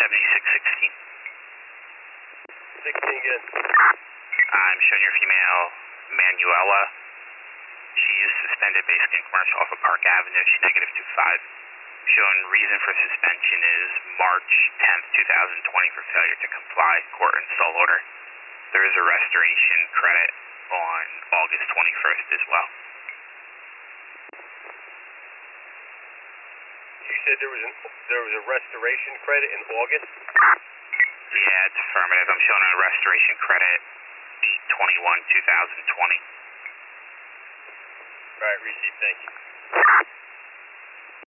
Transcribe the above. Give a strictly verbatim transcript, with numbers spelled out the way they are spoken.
seventy-six sixteen. sixteen again. I'm showing your female, Manuela. She is suspended basically in commercial off of Park Avenue. She's negative two five. Showing reason for suspension is March tenth, two thousand twenty for failure to comply, court and stall order. There is a restoration credit on August twenty-first as well. You said there was an, there was a restoration credit in August? Yeah, it's affirmative. I'm showing a restoration credit eight twenty-one, two thousand twenty. All right, received. Thank you.